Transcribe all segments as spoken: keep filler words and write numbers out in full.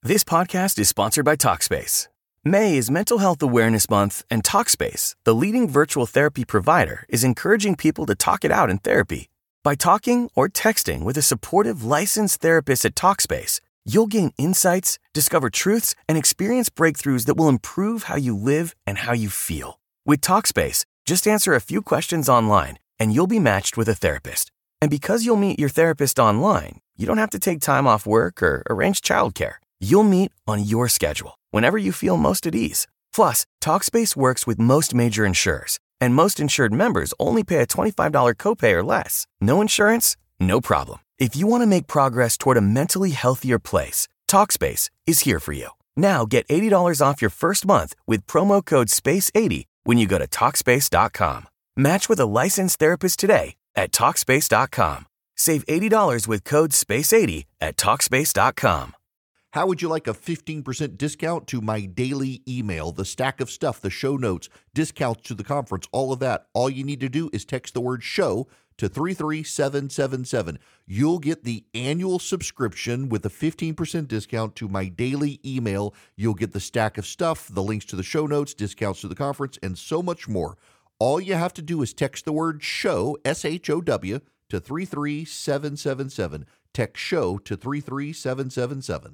This podcast is sponsored by Talkspace. May is Mental Health Awareness Month, and Talkspace, the leading virtual therapy provider, is encouraging people to talk it out in therapy. By talking or texting with a supportive, licensed therapist at Talkspace, you'll gain insights, discover truths, and experience breakthroughs that will improve how you live and how you feel. With Talkspace, just answer a few questions online, and you'll be matched with a therapist. And because you'll meet your therapist online, you don't have to take time off work or arrange childcare. You'll meet on your schedule, whenever you feel most at ease. Plus, Talkspace works with most major insurers, and most insured members only pay a twenty-five dollars copay or less. No insurance? No problem. If you want to make progress toward a mentally healthier place, Talkspace is here for you. Now get eighty dollars off your first month with promo code space eighty when you go to Talkspace dot com. Match with a licensed therapist today at Talkspace dot com. Save eighty dollars with code space eighty at Talkspace dot com. How would you like a fifteen percent discount to my daily email, the stack of stuff, the show notes, discounts to the conference, all of that? All you need to do is text the word show to three three seven seven seven. You'll get the annual subscription with a fifteen percent discount to my daily email. You'll get the stack of stuff, the links to the show notes, discounts to the conference, and so much more. All you have to do is text the word show, S H O W, to three three seven seven seven. Text show to three three seven seven seven.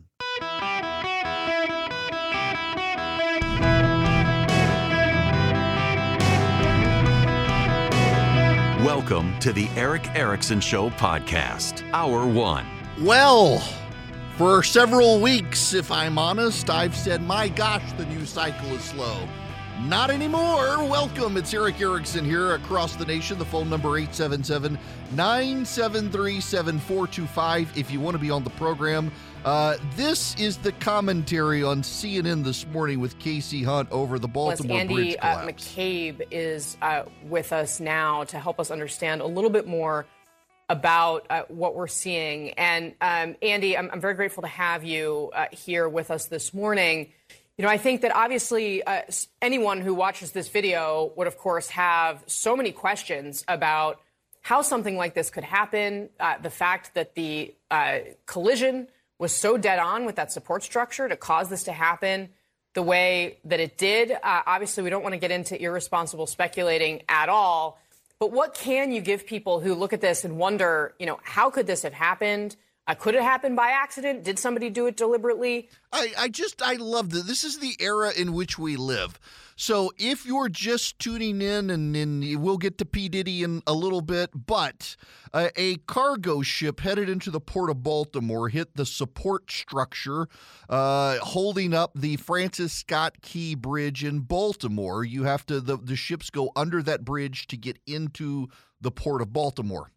Welcome to the Erick Erickson Show podcast, Hour One. Well, for several weeks, if I'm honest, I've said, my gosh, the news cycle is slow. Not anymore. Welcome. It's Erick Erickson here across the nation. The phone number eight seven seven, nine seven three, seven four two five if you want to be on the program. Uh, this is the commentary on C N N this morning with Casey Hunt over the Baltimore Andy, Bridge collapse. Uh, McCabe is uh, with us now to help us understand a little bit more about uh, what we're seeing. And um, Andy, I'm, I'm very grateful to have you uh, here with us this morning. You know, I think that obviously uh, anyone who watches this video would, of course, have so many questions about how something like this could happen. Uh, the fact that the uh, collision was so dead on with that support structure to cause this to happen the way that it did. Uh, obviously, we don't want to get into irresponsible speculating at all. But what can you give people who look at this and wonder, you know, how could this have happened? Uh, could it happen by accident? Did somebody do it deliberately? I, I just, I love that. This is the era in which we live. So if you're just tuning in, and, and we'll get to P. Diddy in a little bit, but uh, a cargo ship headed into the port of Baltimore hit the support structure uh, holding up the Francis Scott Key Bridge in Baltimore. You have to, the, the ships go under that bridge to get into the port of Baltimore.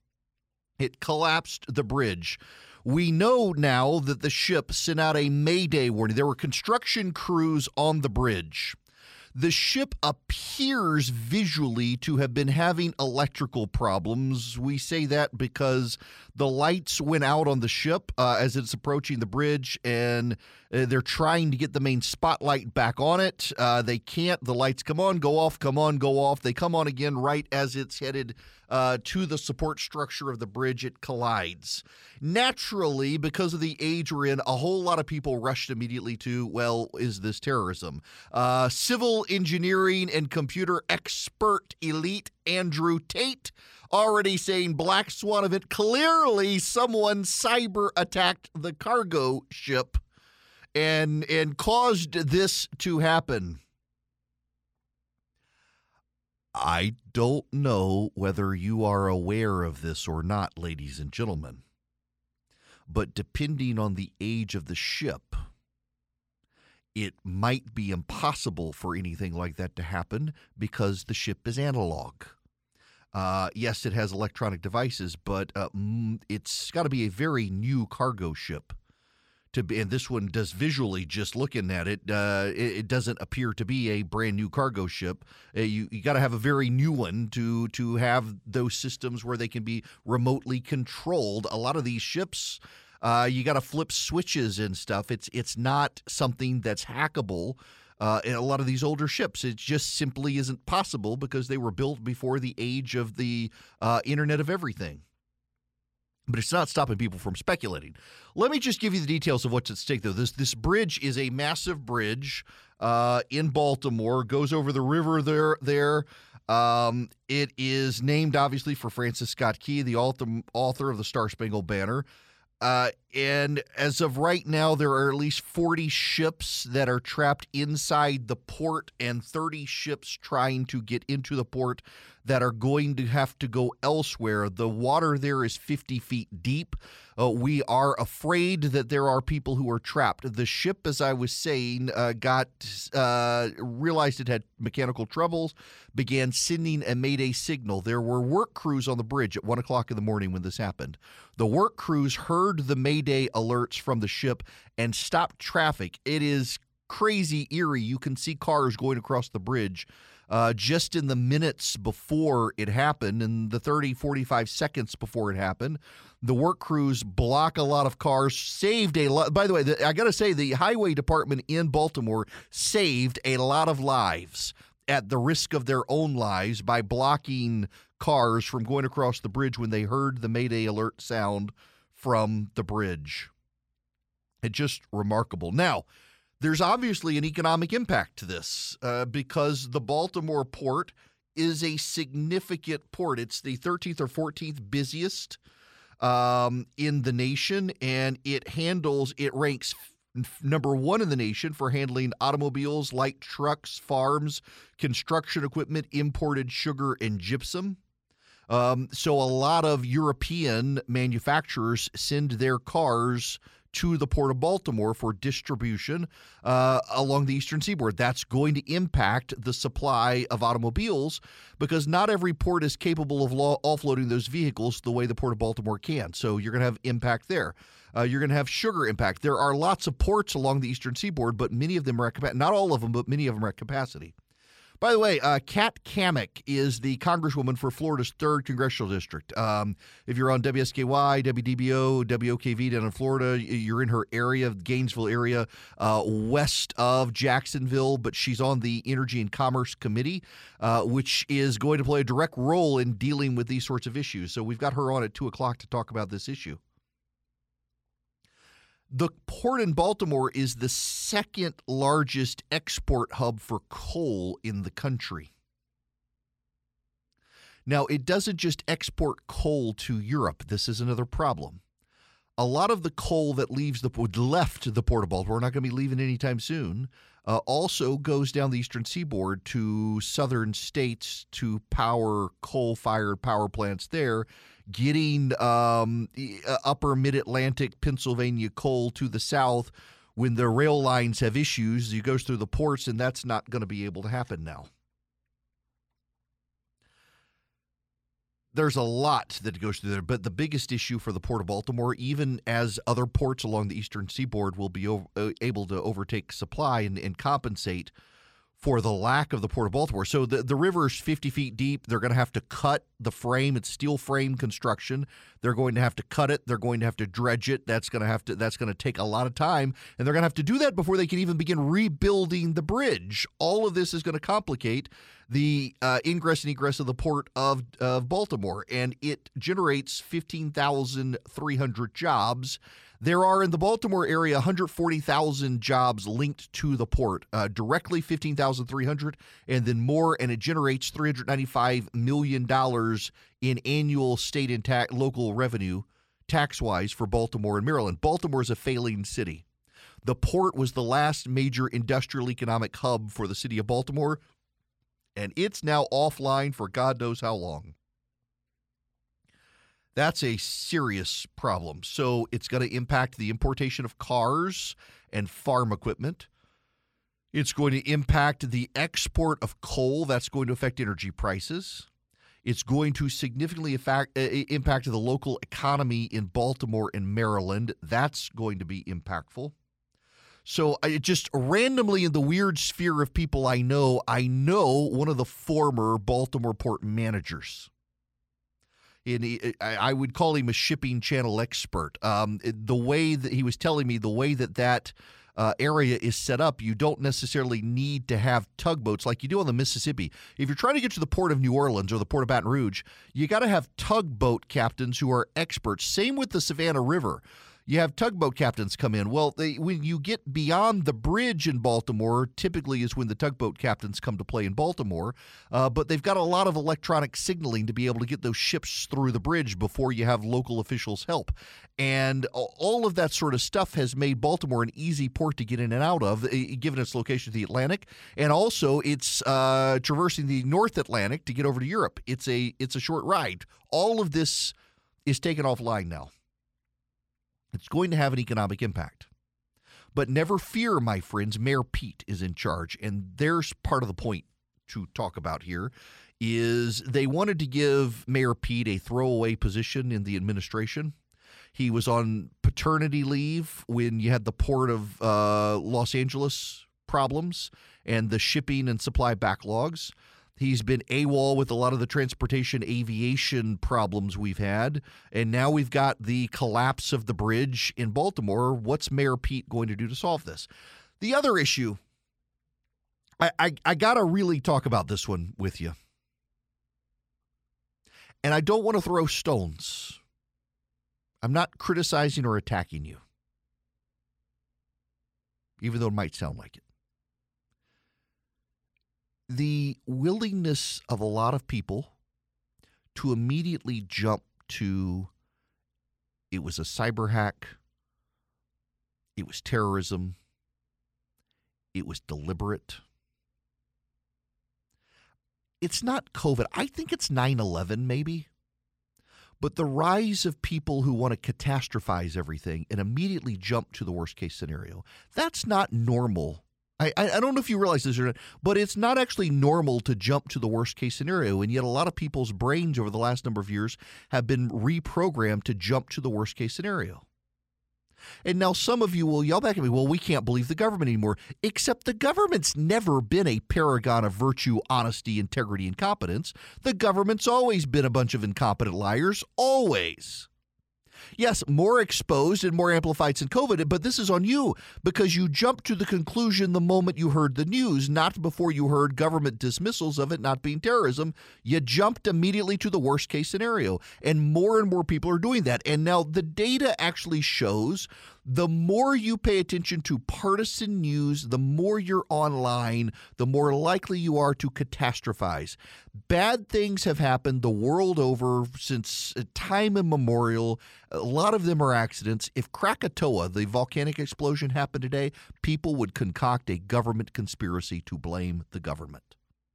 It collapsed the bridge. We know now that the ship sent out a Mayday warning. There were construction crews on the bridge. The ship appears visually to have been having electrical problems. We say that because the lights went out on the ship uh, as it's approaching the bridge, and uh, they're trying to get the main spotlight back on it. Uh, they can't. The lights come on, go off, come on, go off. They come on again right as it's headed uh, to the support structure of the bridge. It collides. Naturally, because of the age we're in, a whole lot of people rushed immediately to, well, is this terrorism? Uh, civil engineering and computer expert elite Andrew Tate already saying Black Swan event. Clearly, someone cyber attacked the cargo ship and and caused this to happen. I don't know whether you are aware of this or not, ladies and gentlemen, but depending on the age of the ship, it might be impossible for anything like that to happen because the ship is analog. Uh, yes, it has electronic devices, but uh, it's got to be a very new cargo ship to be. And this one does visually, just looking at it, uh, it, it doesn't appear to be a brand new cargo ship. Uh, you you got to have a very new one to to have those systems where they can be remotely controlled. A lot of these ships, uh, you got to flip switches and stuff. It's it's not something that's hackable. Uh, in a lot of these older ships, it just simply isn't possible because they were built before the age of the uh, Internet of Everything. But it's not stopping people from speculating. Let me just give you the details of what's at stake, though. This this bridge is a massive bridge uh, in Baltimore, goes over the river there. there. Um, it is named, obviously, for Francis Scott Key, the author of the Star-Spangled Banner. Uh, and as of right now, there are at least forty ships that are trapped inside the port and thirty ships trying to get into the port that are going to have to go elsewhere. The water there is fifty feet deep. Uh, we are afraid that there are people who are trapped. The ship, as I was saying, uh, got uh, realized it had mechanical troubles, began sending a mayday signal. There were work crews on the bridge at one o'clock in the morning when this happened. The work crews heard the mayday alerts from the ship and stopped traffic. It is crazy eerie. You can see cars going across the bridge uh, just in the minutes before it happened, and the thirty, forty-five seconds before it happened. The work crews block a lot of cars, saved a lot. By the way, the, I got to say, the highway department in Baltimore saved a lot of lives at the risk of their own lives by blocking cars from going across the bridge when they heard the Mayday alert sound from the bridge. It's just remarkable. Now, there's obviously an economic impact to this uh, because the Baltimore port is a significant port. It's the thirteenth or fourteenth busiest um, in the nation, and it handles, it ranks f- number one in the nation for handling automobiles, light trucks, farms, construction equipment, imported sugar, and gypsum. Um, so a lot of European manufacturers send their cars to the Port of Baltimore for distribution uh, along the eastern seaboard. That's going to impact the supply of automobiles because not every port is capable of law- offloading those vehicles the way the Port of Baltimore can. So you're going to have impact there. Uh, you're going to have sugar impact. There are lots of ports along the eastern seaboard, but many of them are at capacity. Not all of them, but many of them are at capacity. By the way, uh, Kat Cammack is the congresswoman for Florida's third congressional district. Um, if you're on W S K Y, W D B O, W O K V down in Florida, you're in her area, Gainesville area, uh, west of Jacksonville, but she's on the Energy and Commerce Committee, uh, which is going to play a direct role in dealing with these sorts of issues. So we've got her on at two o'clock to talk about this issue. The port in Baltimore is the second largest export hub for coal in the country. Now, it doesn't just export coal to Europe. This is another problem. A lot of the coal that leaves the left the Port of Baltimore, not going to be leaving anytime soon, uh, also goes down the eastern seaboard to southern states to power coal-fired power plants there, getting um, upper mid-Atlantic Pennsylvania coal to the south. When the rail lines have issues, it goes through the ports, and that's not going to be able to happen now. There's a lot that goes through there, but the biggest issue for the Port of Baltimore, even as other ports along the eastern seaboard will be over, uh, able to overtake supply and, and compensate for the lack of the Port of Baltimore. So the, the river is fifty feet deep. They're going to have to cut the frame. It's steel frame construction. They're going to have to cut it. They're going to have to dredge it. That's going to have to that's going to take a lot of time, and they're going to have to do that before they can even begin rebuilding the bridge. All of this is going to complicate the uh, ingress and egress of the Port of, of Baltimore, and it generates fifteen thousand three hundred jobs. There are in the Baltimore area one hundred forty thousand jobs linked to the port, uh, directly fifteen thousand three hundred, and then more, and it generates three hundred ninety-five million dollars in annual state and ta- local revenue tax-wise for Baltimore and Maryland. Baltimore is a failing city. The port was the last major industrial economic hub for the city of Baltimore, and it's now offline for God knows how long. That's a serious problem. So it's going to impact the importation of cars and farm equipment. It's going to impact the export of coal. That's going to affect energy prices. It's going to significantly affect, uh, impact the local economy in Baltimore and Maryland. That's going to be impactful. So I just randomly in the weird sphere of people I know, I know one of the former Baltimore port managers. In, I would call him a shipping channel expert. Um, the way that he was telling me, the way that that uh, area is set up, you don't necessarily need to have tugboats like you do on the Mississippi. If you're trying to get to the port of New Orleans or the port of Baton Rouge, you got to have tugboat captains who are experts. Same with the Savannah River. You have tugboat captains come in. Well, they, when you get beyond the bridge in Baltimore, typically is when the tugboat captains come to play in Baltimore. Uh, but they've got a lot of electronic signaling to be able to get those ships through the bridge before you have local officials help. And all of that sort of stuff has made Baltimore an easy port to get in and out of, given its location to the Atlantic. And also, it's uh, traversing the North Atlantic to get over to Europe. It's a it's a short ride. All of this is taken offline now. It's going to have an economic impact. But never fear, my friends, Mayor Pete is in charge. And there's part of the point to talk about here is they wanted to give Mayor Pete a throwaway position in the administration. He was on paternity leave when you had the Port of uh, Los Angeles problems and the shipping and supply backlogs. He's been AWOL with a lot of the transportation aviation problems we've had. And now we've got the collapse of the bridge in Baltimore. What's Mayor Pete going to do to solve this? The other issue, I, I, I got to really talk about this one with you. And I don't want to throw stones. I'm not criticizing or attacking you, even though it might sound like it. The willingness of a lot of people to immediately jump to it was a cyber hack, it was terrorism, it was deliberate. It's not COVID. I think it's nine eleven maybe. But the rise of people who want to catastrophize everything and immediately jump to the worst case scenario, that's not normal. I, I don't know if you realize this or not, but it's not actually normal to jump to the worst case scenario. And yet a lot of people's brains over the last number of years have been reprogrammed to jump to the worst case scenario. And now some of you will yell back at me, well, we can't believe the government anymore, except the government's never been a paragon of virtue, honesty, integrity, and competence. The government's always been a bunch of incompetent liars, always. Yes, more exposed and more amplified than COVID, but this is on you because you jumped to the conclusion the moment you heard the news, not before you heard government dismissals of it not being terrorism. You jumped immediately to the worst case scenario, and more and more people are doing that. And now the data actually shows the more you pay attention to partisan news, the more you're online, the more likely you are to catastrophize. Bad things have happened the world over since time immemorial. A lot of them are accidents. If Krakatoa, the volcanic explosion, happened today, people would concoct a government conspiracy to blame the government.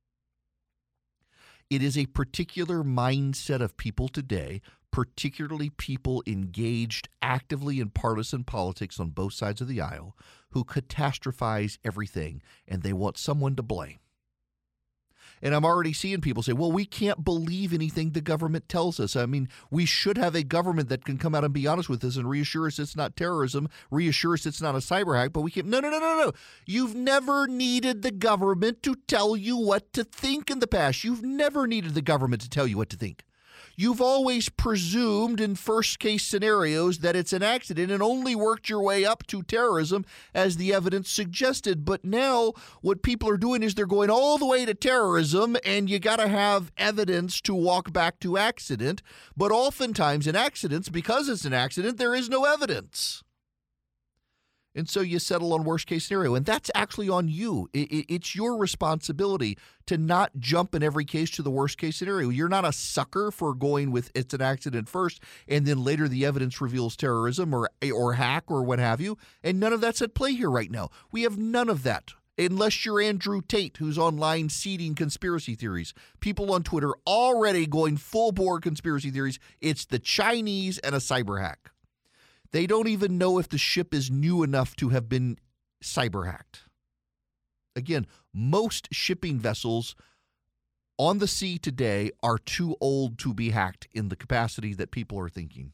It is a particular mindset of people today, particularly people engaged actively in partisan politics on both sides of the aisle, who catastrophize everything, and they want someone to blame. And I'm already seeing people say, well, we can't believe anything the government tells us. I mean, we should have a government that can come out and be honest with us and reassure us it's not terrorism, reassure us it's not a cyber hack, but we can't. No, no, no, no, no. You've never needed the government to tell you what to think in the past. You've never needed the government to tell you what to think. You've always presumed in first case scenarios that it's an accident and only worked your way up to terrorism as the evidence suggested. But now what people are doing is they're going all the way to terrorism, and you got to have evidence to walk back to accident. But oftentimes in accidents, because it's an accident, there is no evidence. And so you settle on worst case scenario. And that's actually on you. It's your responsibility to not jump in every case to the worst case scenario. You're not a sucker for going with it's an accident first, and then later the evidence reveals terrorism or or hack or what have you. And none of that's at play here right now. We have none of that. Unless you're Andrew Tate, who's online seeding conspiracy theories. People on Twitter already going full bore conspiracy theories. It's the Chinese and a cyber hack. They don't even know if the ship is new enough to have been cyber hacked. Again, most shipping vessels on the sea today are too old to be hacked in the capacity that people are thinking.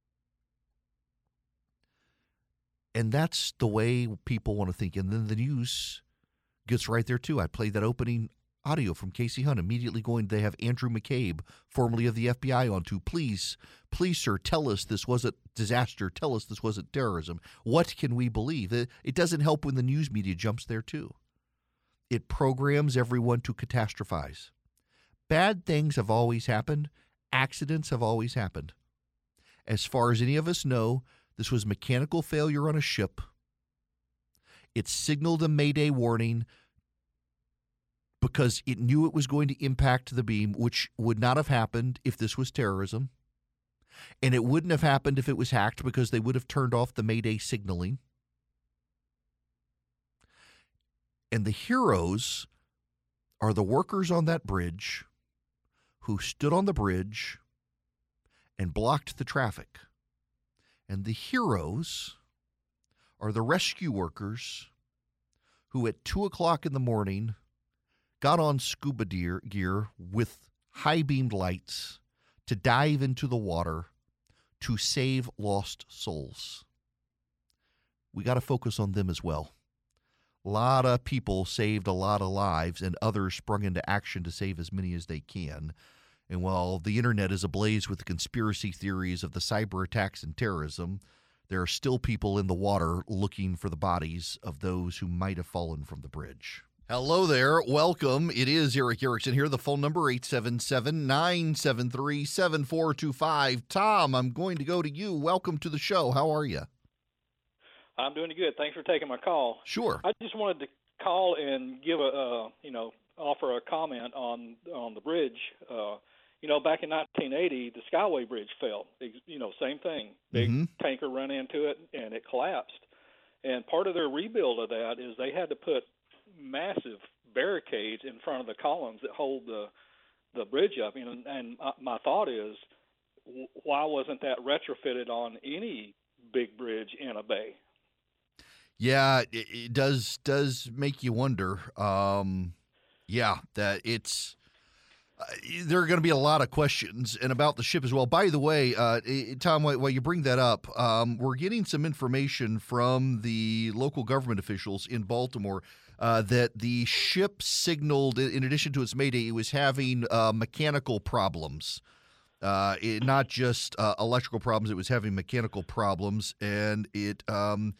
And that's the way people want to think. And then the news gets right there too. I played that opening audio from Casey Hunt immediately going, they have Andrew McCabe, formerly of the F B I, on to, please, please, sir, tell us this wasn't disaster. Tell us this wasn't terrorism. What can we believe? It, it doesn't help when the news media jumps there, too. It programs everyone to catastrophize. Bad things have always happened. Accidents have always happened. As far as any of us know, this was mechanical failure on a ship. It signaled a Mayday warning because it knew it was going to impact the beam, which would not have happened if this was terrorism. And it wouldn't have happened if it was hacked because they would have turned off the Mayday signaling. And the heroes are the workers on that bridge who stood on the bridge and blocked the traffic. And the heroes are the rescue workers who at two o'clock in the morning got on scuba gear, gear with high-beamed lights to dive into the water to save lost souls. We got to focus on them as well. A lot of people saved a lot of lives, and others sprung into action to save as many as they can. And while the internet is ablaze with the conspiracy theories of the cyber attacks and terrorism, there are still people in the water looking for the bodies of those who might have fallen from the bridge. Hello there. Welcome. It is Erick Erickson here. The phone number, eight seven seven, nine seven three, seven four two five. Tom, I'm going to go to you. Welcome to the show. How are you? I'm doing good. Thanks for taking my call. Sure. I just wanted to call and give a, uh, you know, offer a comment on on the bridge. Uh, you know, back in nineteen eighty, the Skyway Bridge fell. You know, same thing. Big mm-hmm. tanker ran into it, and it collapsed. And part of their rebuild of that is they had to put massive barricades in front of the columns that hold the the bridge up. You know, and my thought is, why wasn't that retrofitted on any big bridge in a bay? Yeah, it, it does does make you wonder. Um, yeah, that it's uh, there are going to be a lot of questions, and about the ship as well. By the way, uh, Tom, while you bring that up, um, we're getting some information from the local government officials in Baltimore uh, that the ship signaled, in addition to its Mayday, it was having uh, mechanical problems. Uh, it, not just uh, electrical problems; it was having mechanical problems, and it. Um,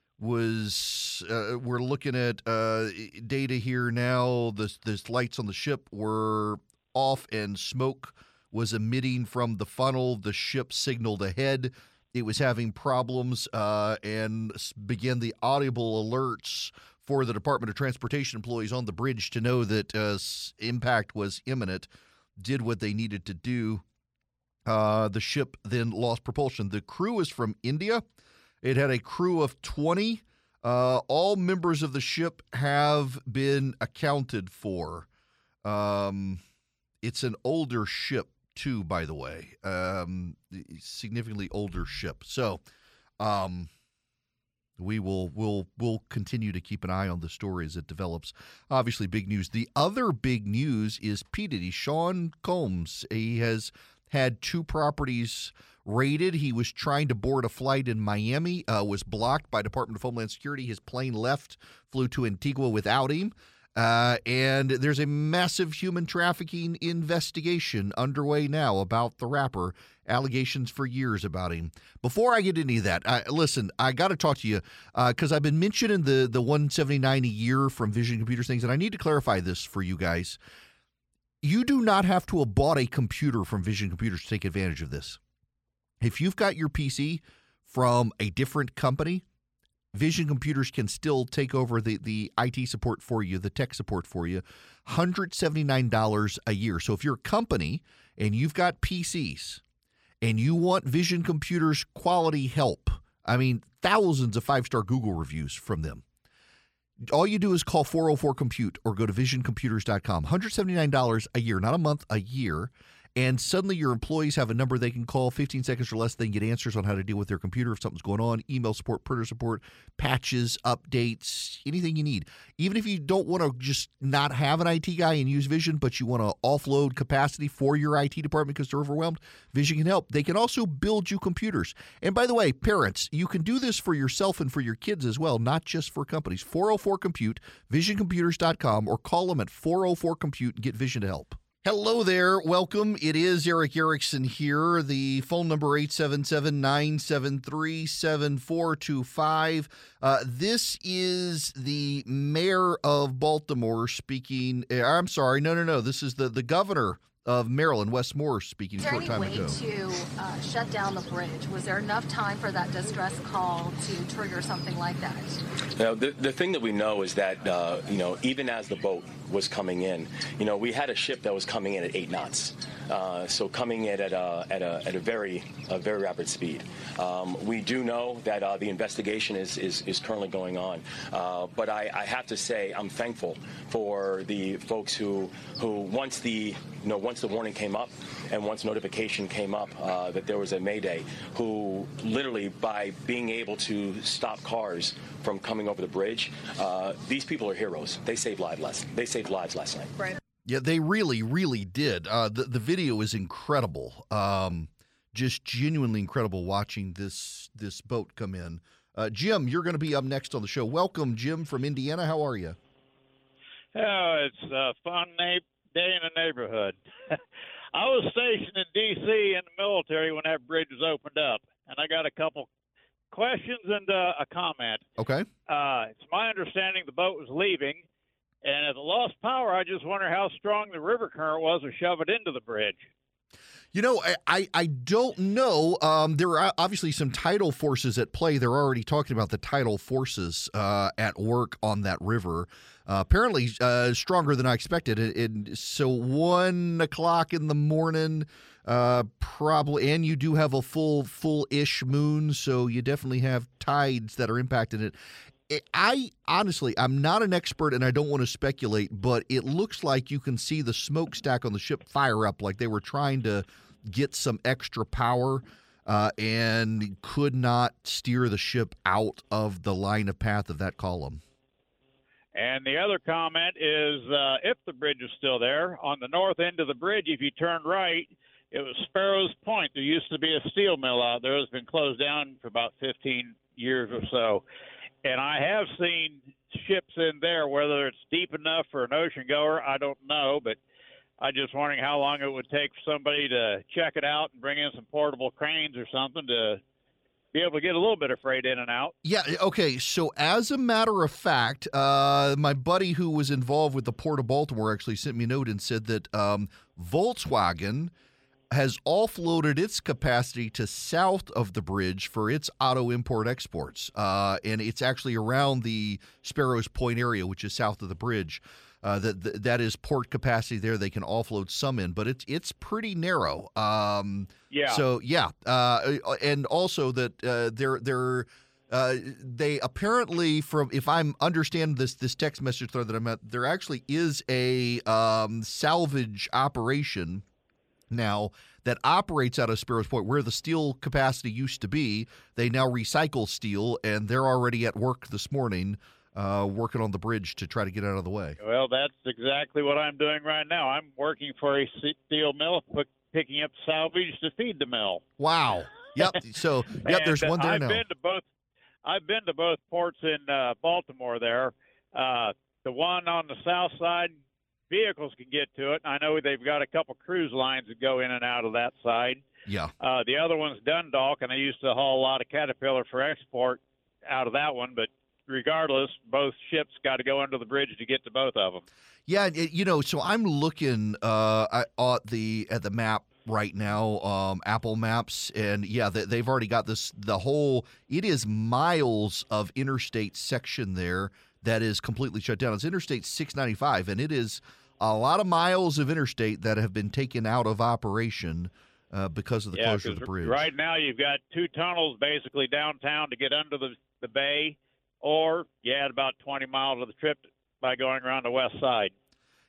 was uh, we're looking at uh, data here now. The the lights on the ship were off and smoke was emitting from the funnel. The ship signaled ahead. It was having problems uh, and began the audible alerts for the Department of Transportation employees on the bridge to know that uh, impact was imminent. Did what they needed to do. Uh, the ship then lost propulsion. The crew is from India. It had a crew of twenty. Uh, all members of the ship have been accounted for. Um, it's an older ship, too, by the way. Um, significantly older ship. So um, we will we'll, we'll continue to keep an eye on the story as it develops. Obviously, big news. The other big news is P. Diddy, Sean Combs. He has had two properties raided. He was trying to board a flight in Miami, uh, was blocked by Department of Homeland Security. His plane left, flew to Antigua without him. Uh, and there's a massive human trafficking investigation underway now about the rapper. Allegations for years about him. Before I get into any of that, I, listen, I got to talk to you because uh, I've been mentioning the, the one seventy-nine a year from Vision Computers things, and I need to clarify this for you guys. You do not have to have bought a computer from Vision Computers to take advantage of this. If you've got your P C from a different company, Vision Computers can still take over the, the I T support for you, the tech support for you, one hundred seventy-nine dollars a year. So if you're a company and you've got P Cs and you want Vision Computers quality help, I mean, thousands of five-star Google reviews from them, all you do is call four oh four compute or go to vision computers dot com. one hundred seventy-nine dollars a year, not a month, a year. and suddenly your employees have a number they can call, fifteen seconds or less, they can get answers on how to deal with their computer if something's going on, email support, printer support, patches, updates, anything you need. Even if you don't want to just not have an I T guy and use Vision, but you want to offload capacity for your I T department because they're overwhelmed, Vision can help. They can also build you computers. And by the way, parents, you can do this for yourself and for your kids as well, not just for companies. four oh four compute, vision computers dot com, or call them at four oh four compute and get Vision to help. Hello there. Welcome. It is Erick Erickson here. The phone number eight seven seven, nine seven three, seven four two five. Uh, this is the mayor of Baltimore speaking. I'm sorry. No, no, no. This is the, the governor of Maryland, Wes Moore, speaking a short time ago. Is there any way to uh, shut down the bridge? Was there enough time for that distress call to trigger something like that? Now, the, the thing that we know is that, uh, you know, even as the boat was coming in, you know, we had a ship that was coming in at eight knots. Uh, so coming in at a, at a, at a very a very rapid speed. Um, we do know that uh, the investigation is, is, is currently going on. Uh, but I, I have to say I'm thankful for the folks who, who once the, you know, once the warning came up and once notification came up uh, that there was a mayday, who literally by being able to stop cars from coming over the bridge, uh, these people are heroes. They saved lives last, they saved lives last night. Right. Yeah, they really, really did. Uh, the the video is incredible, um, just genuinely incredible. Watching this this boat come in, uh, Jim, you're going to be up next on the show. Welcome, Jim from Indiana. How are you? Oh, it's a fun na- day in the neighborhood. I was stationed in D C in the military when that bridge was opened up, and I got a couple questions and uh, a comment. Okay. Uh, it's my understanding the boat was leaving. And if it lost power, I just wonder how strong the river current was to shove it into the bridge. You know, I, I, I don't know. Um, there are obviously some tidal forces at play. They're already talking about the tidal forces uh, at work on that river. Uh, apparently uh, stronger than I expected. It, it, so one o'clock in the morning, uh, probably, and you do have a full, full-ish moon, so you definitely have tides that are impacting it. I honestly, I'm not an expert and I don't want to speculate, but it looks like you can see the smokestack on the ship fire up, like they were trying to get some extra power uh, and could not steer the ship out of the line of path of that column. And the other comment is uh, if the bridge is still there, on the north end of the bridge, if you turn right, it was Sparrows Point. There used to be a steel mill out there. It's been closed down for about fifteen years or so. And I have seen ships in there, whether it's deep enough for an ocean goer, I don't know, but I'm just wondering how long it would take for somebody to check it out and bring in some portable cranes or something to be able to get a little bit of freight in and out. Yeah, okay, so as a matter of fact, uh, my buddy who was involved with the Port of Baltimore actually sent me a note and said that um, Volkswagen has offloaded its capacity to south of the bridge for its auto import exports. Uh, and it's actually around the Sparrows Point area, which is south of the bridge. Uh, that that is port capacity there. They can offload some in, but it's it's pretty narrow. Um, yeah. So yeah, uh, and also that uh, they're they're uh, they apparently, from if I'm understand this this text message thread that I'm at, there actually is a um, salvage operation now that operates out of Sparrows Point, where the steel capacity used to be. They now recycle steel, and they're already at work this morning, uh, working on the bridge to try to get out of the way. Well, that's exactly what I'm doing right now. I'm working for a steel mill, picking up salvage to feed the mill. Wow. Yep. So, yep, there's one there I've now. Been to both, I've been to both ports in uh, Baltimore there. Uh, the one on the south side, vehicles can get to it. I know they've got a couple cruise lines that go in and out of that side. Yeah. Uh, the other one's Dundalk, and I used to haul a lot of Caterpillar for export out of that one. But regardless, both ships got to go under the bridge to get to both of them. Yeah, it, you know, so I'm looking uh, at the at the map right now, um, Apple Maps, and yeah, they, they've already got this. The whole it is miles of interstate section there that is completely shut down. It's Interstate six ninety-five, and it is a lot of miles of interstate that have been taken out of operation uh, because of the yeah, closure of the bridge. Right now, you've got two tunnels basically downtown to get under the, the bay, or you add about twenty miles of the trip by going around the west side.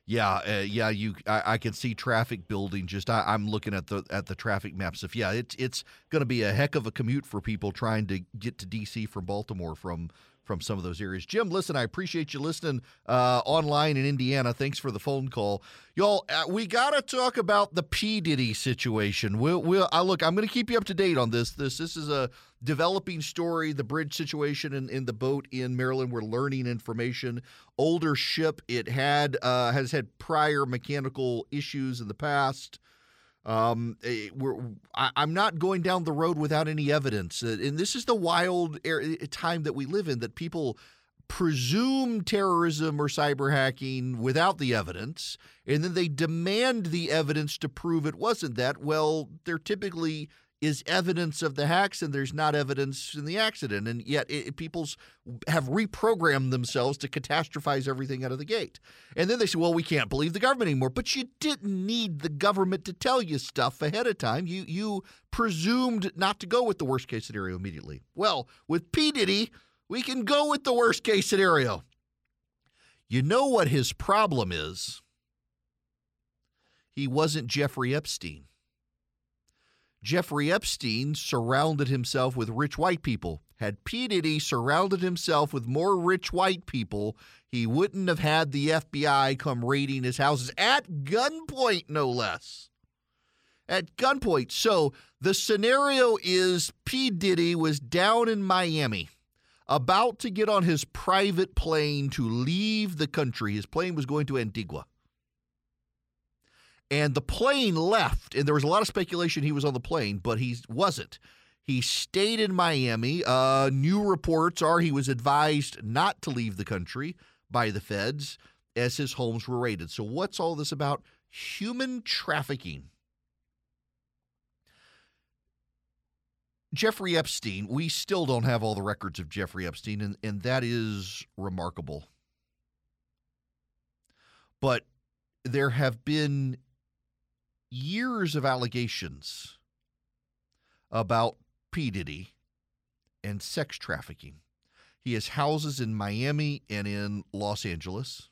Yeah, uh, yeah, you. I, I can see traffic building. Just I, I'm looking at the at the traffic maps. If yeah, it's it's going to be a heck of a commute for people trying to get to D C from Baltimore from from some of those areas. Jim, listen, I appreciate you listening uh, online in Indiana. Thanks for the phone call, y'all. Uh, we got to talk about the P. Diddy situation. We'll, we'll. I look. I'm going to keep you up to date on this. This this is a developing story. The bridge situation in, in the boat in Maryland. We're learning information. Older ship. It had uh, has had prior mechanical issues in the past. Um, we're, I, I'm not going down the road without any evidence. Uh, and this is the wild er, time that we live in, that people presume terrorism or cyber hacking without the evidence, and then they demand the evidence to prove it wasn't that. Well, there typically is evidence of the hacks, and there's not evidence in the accident. And yet it, people's have reprogrammed themselves to catastrophize everything out of the gate. And then they say, well, we can't believe the government anymore. But you didn't need the government to tell you stuff ahead of time. You you presumed not to go with the worst case scenario immediately. Well, with P. Diddy, we can go with the worst case scenario. You know what his problem is? He wasn't Jeffrey Epstein. Jeffrey Epstein surrounded himself with rich white people. Had P. Diddy surrounded himself with more rich white people, he wouldn't have had the F B I come raiding his houses at gunpoint, no less. At gunpoint. So the scenario is P. Diddy was down in Miami, about to get on his private plane to leave the country. His plane was going to Antigua. And the plane left, and there was a lot of speculation he was on the plane, but he wasn't. He stayed in Miami. Uh, new reports are he was advised not to leave the country by the feds as his homes were raided. So what's all this about? Human trafficking. Jeffrey Epstein, we still don't have all the records of Jeffrey Epstein, and, and that is remarkable. But there have been years of allegations about P. Diddy and sex trafficking. He has houses in Miami and in Los Angeles.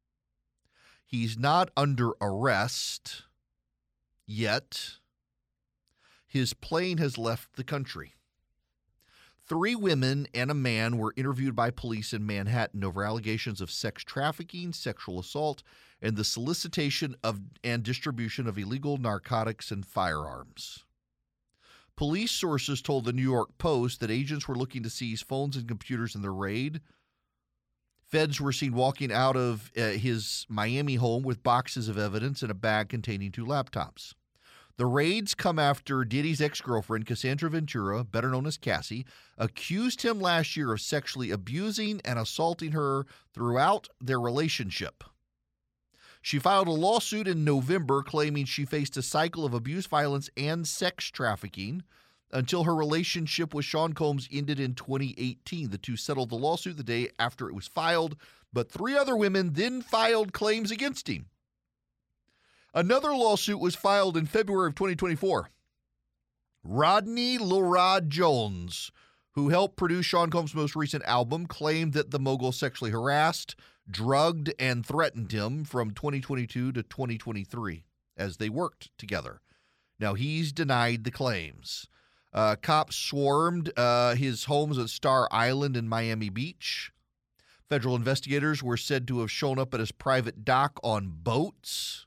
He's not under arrest yet. His plane has left the country. Three women and a man were interviewed by police in Manhattan over allegations of sex trafficking, sexual assault, and the solicitation of and distribution of illegal narcotics and firearms. Police sources told the New York Post that agents were looking to seize phones and computers in the raid. Feds were seen walking out of uh, his Miami home with boxes of evidence and a bag containing two laptops. The raids come after Diddy's ex-girlfriend, Cassandra Ventura, better known as Cassie, accused him last year of sexually abusing and assaulting her throughout their relationship. She filed a lawsuit in November claiming she faced a cycle of abuse, violence, and sex trafficking until her relationship with Sean Combs ended in twenty eighteen. The two settled the lawsuit the day after it was filed, but three other women then filed claims against him. Another lawsuit was filed in February of twenty twenty-four. Rodney Lil Rod Jones, who helped produce Sean Combs' most recent album, claimed that the mogul sexually harassed, drugged, and threatened him from twenty twenty-two to twenty twenty-three as they worked together. Now, he's denied the claims. Uh, cops swarmed uh, his homes at Star Island in Miami Beach. Federal investigators were said to have shown up at his private dock on boats.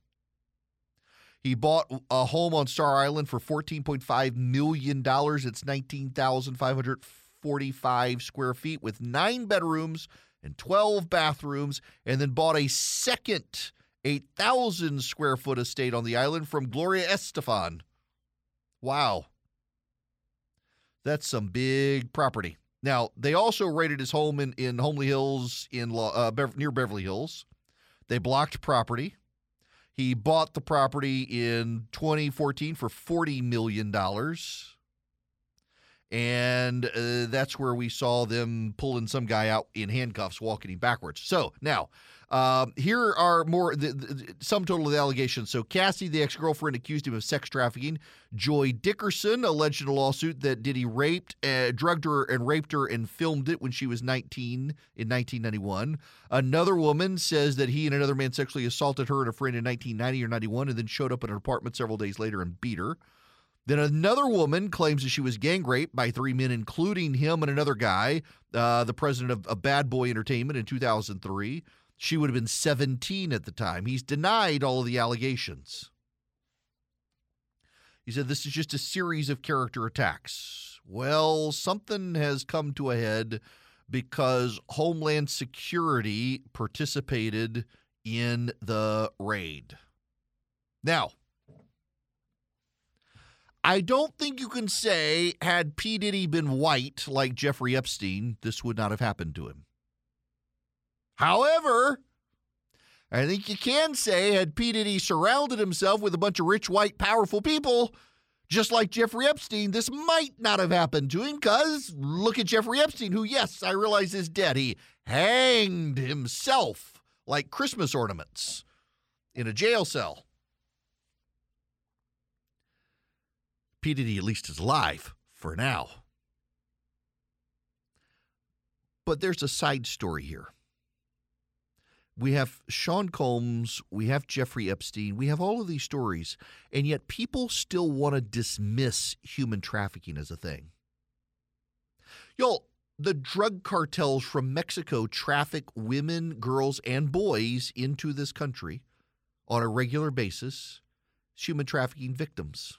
He bought a home on Star Island for fourteen point five million dollars. It's nineteen thousand five hundred forty-five square feet with nine bedrooms and twelve bathrooms, and then bought a second eight thousand square foot estate on the island from Gloria Estefan. Wow. That's some big property. Now, they also raided his home in, in Homely Hills in uh, Bev- near Beverly Hills. They blocked property. He bought the property in twenty fourteen for forty million dollars. And uh, that's where we saw them pulling some guy out in handcuffs, walking him backwards. So now, um, here are more the, the sum total of the allegations. So Cassie, the ex-girlfriend, accused him of sex trafficking. Joy Dickerson alleged in a lawsuit that Diddy raped, uh, drugged her, and raped her and filmed it when she was nineteen in nineteen ninety-one. Another woman says that he and another man sexually assaulted her and a friend in nineteen ninety or ninety-one, and then showed up at an apartment several days later and beat her. Then another woman claims that she was gang raped by three men, including him and another guy, uh, the president of, of Bad Boy Entertainment in two thousand three. She would have been seventeen at the time. He's denied all of the allegations. He said this is just a series of character attacks. Well, something has come to a head because Homeland Security participated in the raid. Now, I don't think you can say had P. Diddy been white like Jeffrey Epstein, this would not have happened to him. However, I think you can say had P. Diddy surrounded himself with a bunch of rich, white, powerful people, just like Jeffrey Epstein, this might not have happened to him because look at Jeffrey Epstein, who, yes, I realize is dead. He hanged himself like Christmas ornaments in a jail cell. P. Diddy at least is alive for now. But there's a side story here. We have Sean Combs, we have Jeffrey Epstein, we have all of these stories, and yet people still want to dismiss human trafficking as a thing. Y'all, the drug cartels from Mexico traffic women, girls, and boys into this country on a regular basis, human trafficking victims.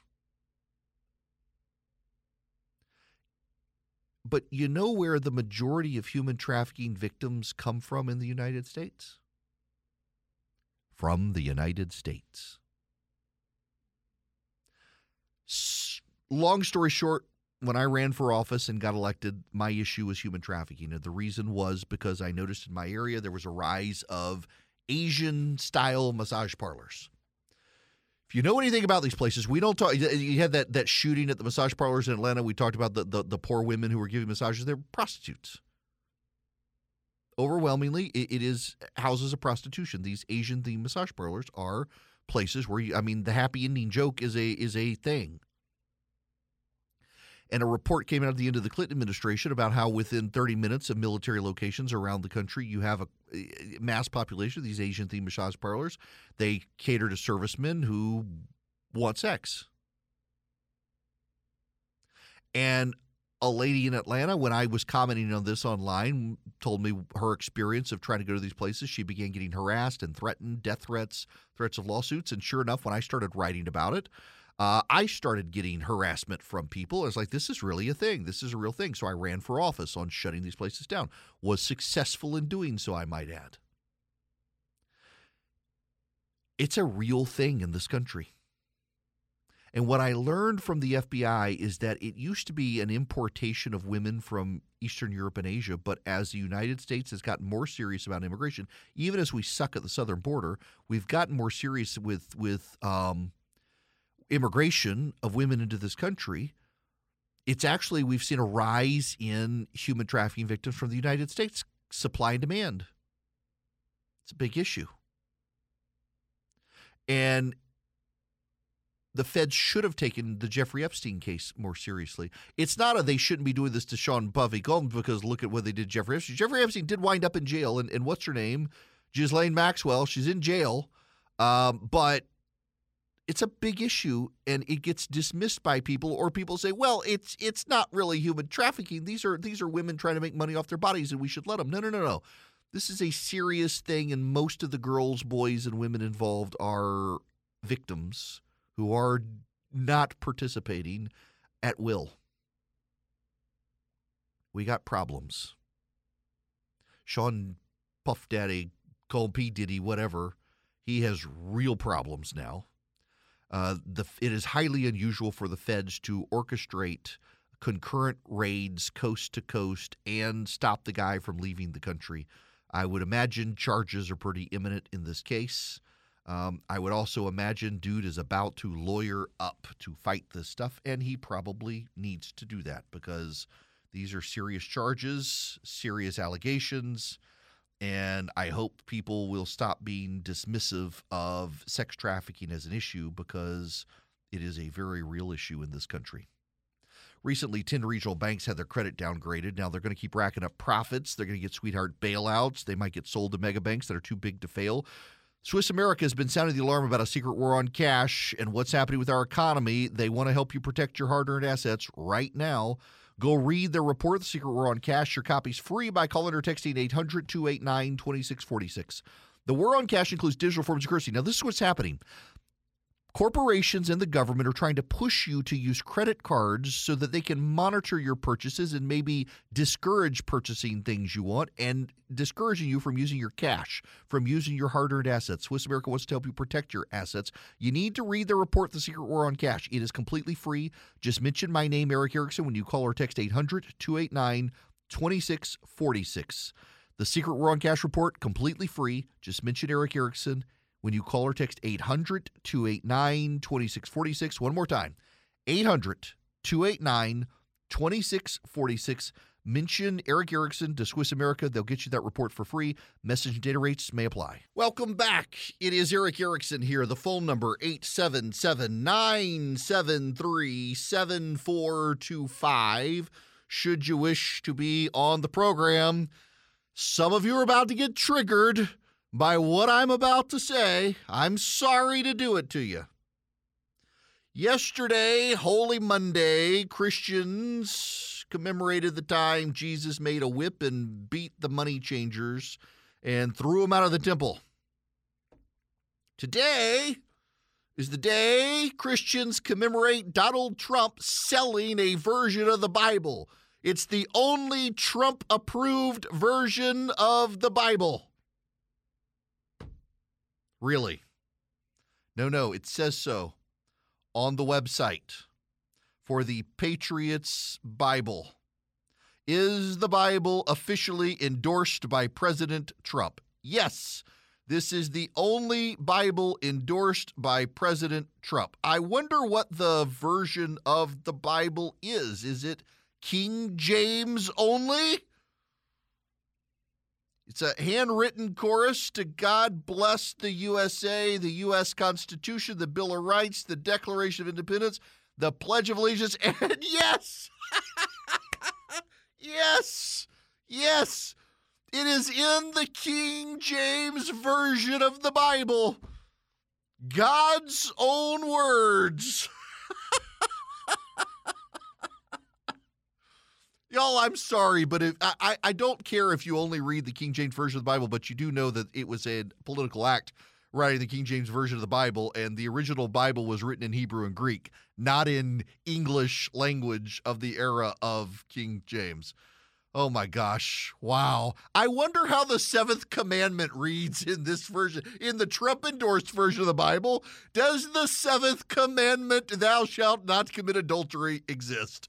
But you know where the majority of human trafficking victims come from in the United States? From the United States. S- long story short, when I ran for office and got elected, my issue was human trafficking. And the reason was because I noticed in my area there was a rise of Asian-style massage parlors. If you know anything about these places, we don't talk. You had that, that shooting at the massage parlors in Atlanta. We talked about the, the, the poor women who were giving massages. They're prostitutes. Overwhelmingly, it, it is houses of prostitution. These Asian-themed massage parlors are places where, you, I mean, the happy ending joke is a is a thing. And a report came out at the end of the Clinton administration about how within thirty minutes of military locations around the country, you have a mass population of these Asian-themed massage parlors. They cater to servicemen who want sex. And a lady in Atlanta, when I was commenting on this online, told me her experience of trying to go to these places. She began getting harassed and threatened, death threats, threats of lawsuits. And sure enough, when I started writing about it, Uh, I started getting harassment from people. I was like, this is really a thing. This is a real thing. So I ran for office on shutting these places down. Was successful in doing so, I might add. It's a real thing in this country. And what I learned from the F B I is that it used to be an importation of women from Eastern Europe and Asia, but as the United States has gotten more serious about immigration, even as we suck at the southern border, we've gotten more serious with, with um, immigration of women into this country. It's actually, we've seen a rise in human trafficking victims from the United States, supply and demand. It's a big issue. And the feds should have taken the Jeffrey Epstein case more seriously. It's not a they shouldn't be doing this to Sean Puffy Combs because look at what they did to Jeffrey Epstein. Jeffrey Epstein did wind up in jail, and, and what's her name? Ghislaine Maxwell. She's in jail, um, but it's a big issue, and it gets dismissed by people, or people say, well, it's it's not really human trafficking. These are these are women trying to make money off their bodies, and we should let them. No, no, no, no. This is a serious thing, and most of the girls, boys, and women involved are victims who are not participating at will. We got problems. Sean Puff Daddy, Cole P. Diddy, whatever, he has real problems now. Uh, the it is highly unusual for the feds to orchestrate concurrent raids coast to coast and stop the guy from leaving the country. I would imagine charges are pretty imminent in this case. Um, I would also imagine dude is about to lawyer up to fight this stuff, and he probably needs to do that because these are serious charges, serious allegations, and I hope people will stop being dismissive of sex trafficking as an issue because it is a very real issue in this country. Recently, ten regional banks had their credit downgraded. Now they're going to keep racking up profits. They're going to get sweetheart bailouts. They might get sold to mega banks that are too big to fail. Swiss America has been sounding the alarm about a secret war on cash and what's happening with our economy. They want to help you protect your hard-earned assets right now. Go read their report, The Secret War on Cash. Your copy's free by calling or texting eight hundred, two eight nine, two six four six. The war on cash includes digital forms of currency. Now, this is what's happening. Corporations and the government are trying to push you to use credit cards so that they can monitor your purchases and maybe discourage purchasing things you want and discouraging you from using your cash, from using your hard-earned assets. Swiss America wants to help you protect your assets. You need to read the report, The Secret War on Cash. It is completely free. Just mention my name, Erick Erickson, when you call or text eight hundred, two eight nine, two six four six. The Secret War on Cash report, completely free. Just mention Erick Erickson when you call or text eight hundred, two eight nine, two six four six. One more time, eight hundred, two eight nine, two six four six. Mention Erick Erickson to Swiss America. They'll get you that report for free. Message and data rates may apply. Welcome back. It is Erick Erickson here. The phone number, eight seven seven, nine seven three, seven four two five. Should you wish to be on the program. Some of you are about to get triggered by what I'm about to say. I'm sorry to do it to you. Yesterday, Holy Monday, Christians commemorated the time Jesus made a whip and beat the money changers and threw them out of the temple. Today is the day Christians commemorate Donald Trump selling a version of the Bible. It's the only Trump-approved version of the Bible. Really? No, no, it says so on the website for the Patriots Bible. Is the Bible officially endorsed by President Trump? Yes, this is the only Bible endorsed by President Trump. I wonder what the version of the Bible is. Is it King James only? It's a handwritten chorus to God Bless the U S A, the U S Constitution, the Bill of Rights, the Declaration of Independence, the Pledge of Allegiance, and yes, yes, yes, it is in the King James Version of the Bible. God's own words. Y'all, I'm sorry, but if, I, I don't care if you only read the King James Version of the Bible, but you do know that it was a political act writing the King James Version of the Bible, and the original Bible was written in Hebrew and Greek, not in English language of the era of King James. Oh my gosh, wow. I wonder how the seventh commandment reads in this version, in the Trump-endorsed version of the Bible. Does the seventh commandment, thou shalt not commit adultery, exist?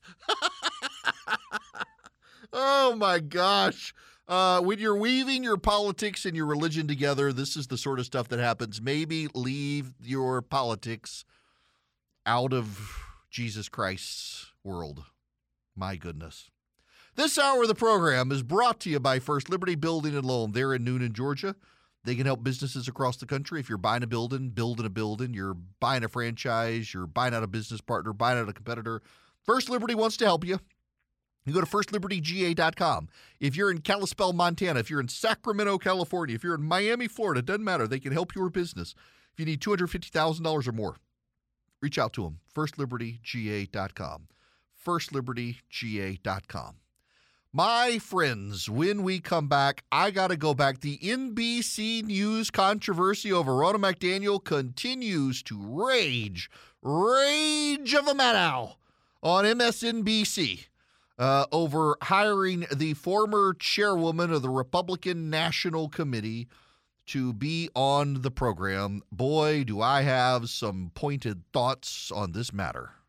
Oh my gosh. Uh, when you're weaving your politics and your religion together, this is the sort of stuff that happens. Maybe leave your politics out of Jesus Christ's world. My goodness. This hour of the program is brought to you by First Liberty Building and Loan. They're in Newnan, Georgia. They can help businesses across the country. If you're buying a building, building a building, you're buying a franchise, you're buying out a business partner, buying out a competitor, First Liberty wants to help you. You go to first liberty g a dot com. If you're in Kalispell, Montana, if you're in Sacramento, California, if you're in Miami, Florida, it doesn't matter. They can help your business. If you need two hundred fifty thousand dollars or more, reach out to them. first liberty g a dot com. first liberty g a dot com. My friends, when we come back, I got to go back. The N B C News controversy over Ronna McDaniel continues to rage. Rage of a man on M S N B C. Uh, over hiring the former chairwoman of the Republican National Committee to be on the program. Boy, do I have some pointed thoughts on this matter.